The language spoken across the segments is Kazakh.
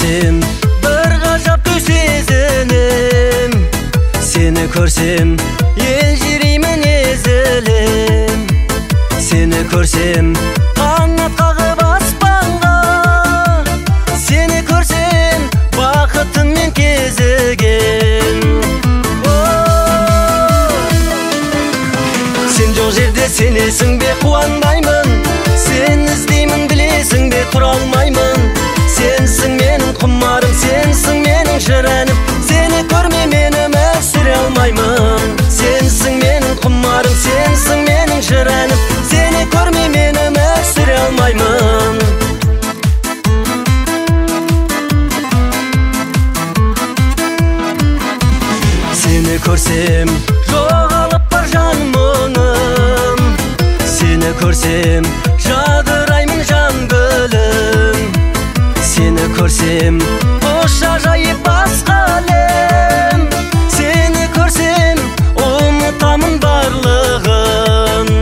көрсем бір ғажап сезінем, сені көрсем ел жүреймін езілем, сені көрсем қанат қағып аспанға, сені көрсем бақытыммен кезігем. Сен жоқ жерде сенесің бе қуанбаймын, сен іздеймін білесің бе тұра алмаймын. Сенсің менің құмарым, сенсің менің жырәнім, сені көрмей мен өмір сүре алмаймын. Сенсің менің құмарым, сенсің менің жырәнім, сені көрмей мен өмір сүре алмаймын. Сені көрсем жоғалып бар жан мұңым, сені көрсем жадыраймын жан гүлім, сені көрсем қош ажайып басқа әлем, сені көрсем ұмытамын барлығын.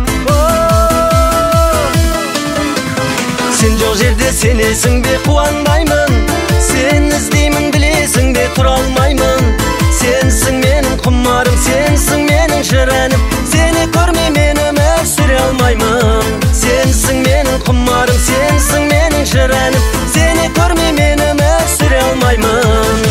Сен жоқ жерде сенесің бе қуанбаймын, сен іздеймін білесің бе тұра алмаймын. Сенсің менің құмарым, сенсің менің жырәнім, сені көрмей мен өмір сүре алмаймын. Сенсің менің құмарым, сенсің менің жырәнім, сені көрмей мен өмір сүре алмаймын.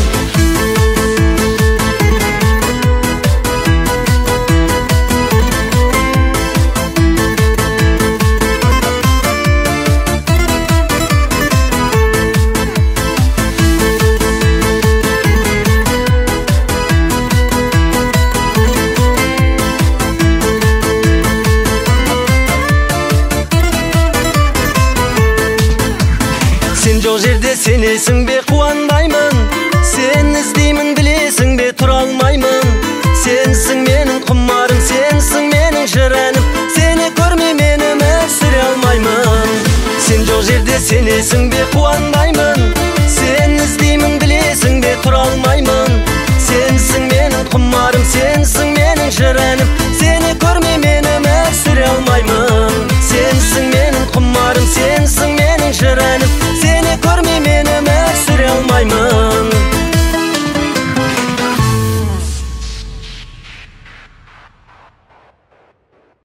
Сен жоқ жерде сенесің бе қуанбаймын, сен іздеймін білесің бе тұра алмаймын. Сенсің менің құмарым, сенсің менің жырәнім, сені көрмей мен өмір сүре алмаймын. Сен жоқ жерде сенесің бе қуанбаймын.